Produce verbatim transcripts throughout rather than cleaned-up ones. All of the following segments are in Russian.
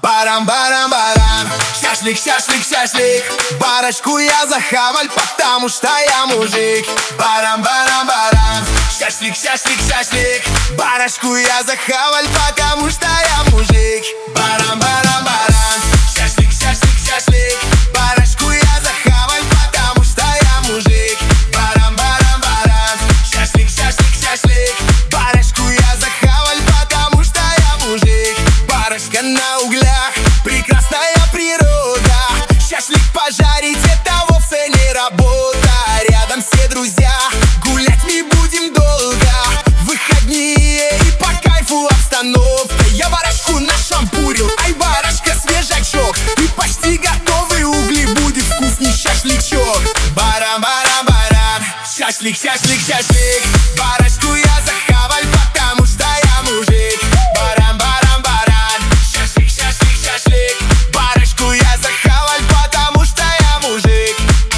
Барам-барам-барам, шашлик, шашлик, шашлик. Барашку я захаваль, потому что я мужик. Барам-барам-барам, шашлик, шашлик, шашлик. Барашку я захаваль, потому что я мужик. Барам-барам-барам, шашлик, шашлик, шашлик. Барашку я захаваль, потому что я мужик. Барам-барам-барам, шашлик, шашлик, шашлик. Барашку я захаваль, потому что я мужик. Барашка на углях, прекрасная природа. Шашлик пожарить, это вовсе не работа. Рядом все друзья, гулять мы будем долго. Выходные и по кайфу обстановка. Я барашку нашампурил, ай, барашка свежачок. И почти готовый угли, будет вкусный шашлычок. Барам-барам-барам, шашлик, шашлик, шашлик. Барашку я захаваль, потому что я мужик. Барам-барам-барам, шашлик, шашлик, шашлик. Барашку я захаваль, потому что я мужик.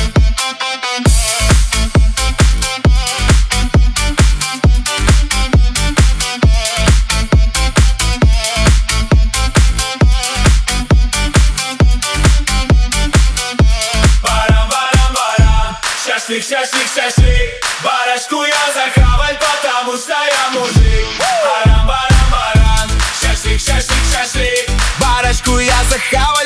Барам-барам-барам, шашлик, шашлик, шашлик. Барашку я захаваль, потому что я мужик. Барам-барам-барам, шашлик, шашлик, шашлик. Барашку я захаваль.